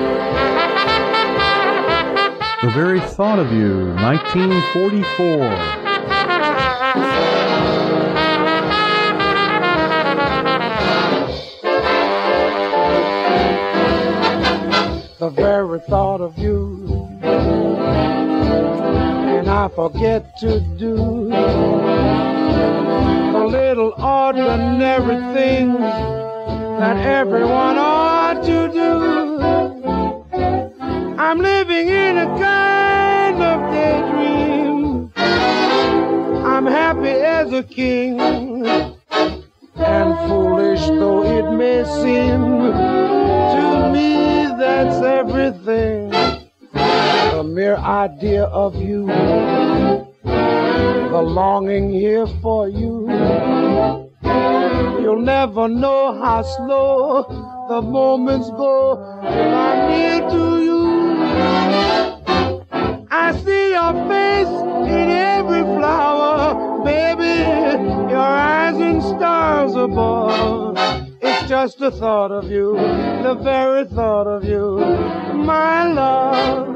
The Very Thought of You, 1944. The very thought of you, and I forget to do the little ordinary things that everyone ought to do. I'm living in a kind of daydream. I'm happy as a king, and foolish though it may seem, to me that's everything. The mere idea of you, the longing here for you. You'll never know how slow the moments go till I'm near to you. I see your face in every flower, baby, your eyes in stars above. It's just the thought of you, the very thought of you, my love.